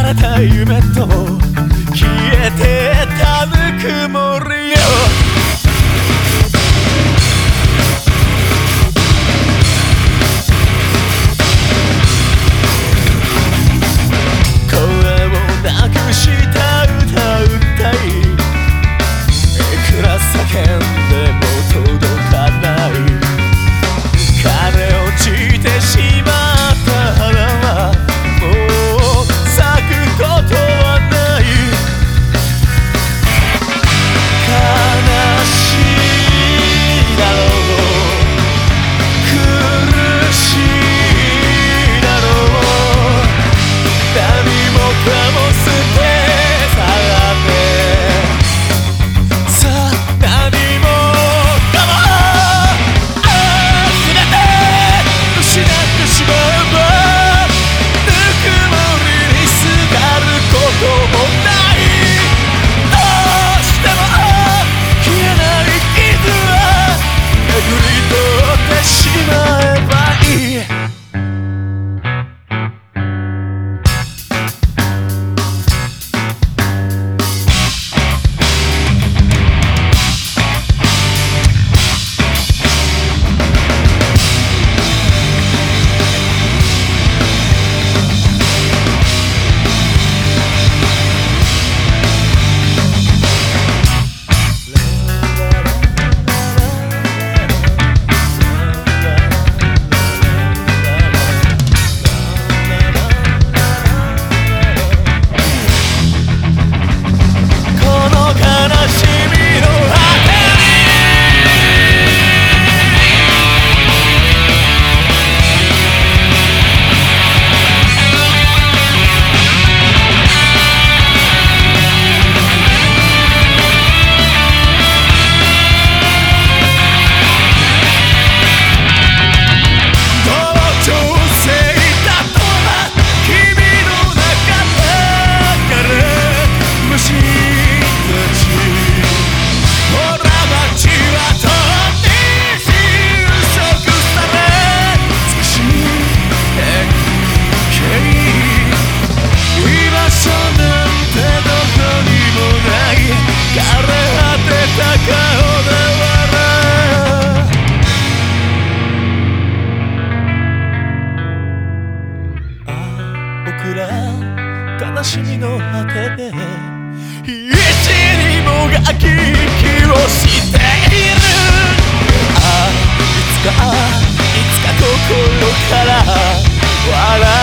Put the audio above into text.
れた夢と消えてたぬくもりよ。声をなくした歌うたい、いくら叫んでも届かない。枯れ落ちてしまった花はもう咲くことはない。悲しいだろう、苦しいだろう、何もかも捨て去ってさあ何もかも全て失ってしまえばぬくもりにすがることもない。どうしても消えない傷はめぐり通ってしまえばいい。悲しみの果てで一にもがき息をしている。いつか心から笑